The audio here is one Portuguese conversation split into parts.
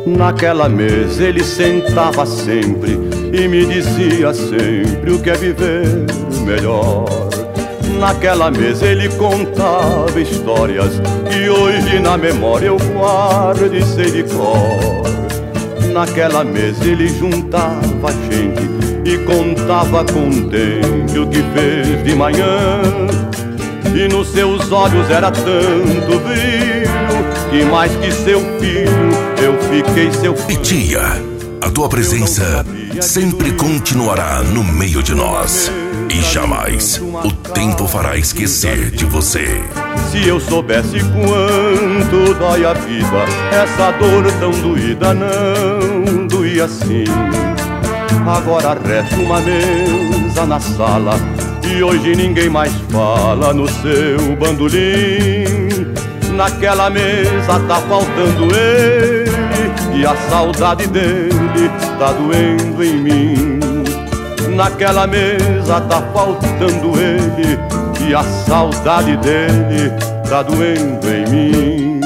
Naquela mesa ele sentava sempre e me dizia sempre o que é viver melhor. Naquela mesa ele contava histórias que hoje na memória eu guardo e sei de cor. Naquela mesa ele juntava gente e contava contente o que fez de manhã. E nos seus olhos era tanto brilho que mais que seu filho eu fiquei seu filho. Pitia, a tua presença sempre continuará no meio de nós e jamais o tempo fará esquecer de você. Se eu soubesse quanto dói a vida, essa dor tão doída não doía assim. Agora resta uma mesa na sala e hoje ninguém mais fala no seu bandolim. Naquela mesa tá faltando ele e a saudade dele tá doendo em mim. Naquela mesa tá faltando ele e a saudade dele tá doendo em mim.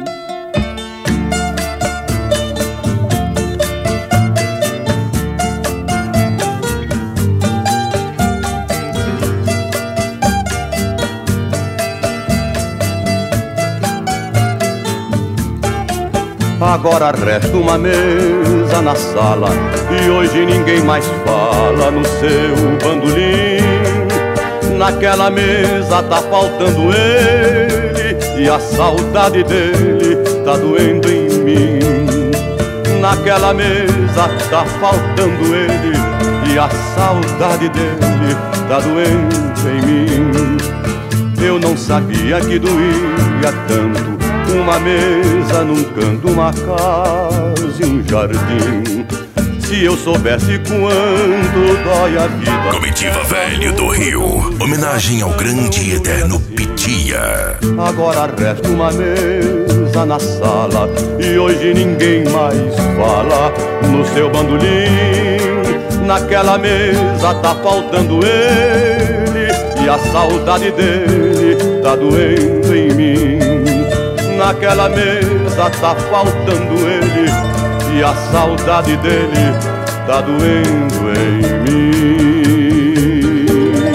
Agora resta uma mesa na sala e hoje ninguém mais fala no seu bandolim. Naquela mesa tá faltando ele e a saudade dele tá doendo em mim. Naquela mesa tá faltando ele e a saudade dele tá doendo em mim. Eu não sabia que doía tanto uma mesa num canto, uma casa e um jardim. Se eu soubesse quanto dói a vida. Comitiva Velho do Rio, homenagem ao grande e eterno Pitia. Agora resta uma mesa na sala e hoje ninguém mais fala no seu bandolim. Naquela mesa tá faltando ele e a saudade dele tá doendo em mim. Naquela mesa tá faltando ele e a saudade dele tá doendo em mim.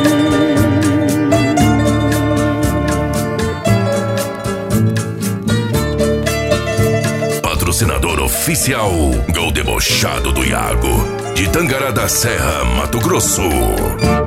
Patrocinador oficial Gol Debochado do Iago, de Tangará da Serra, Mato Grosso.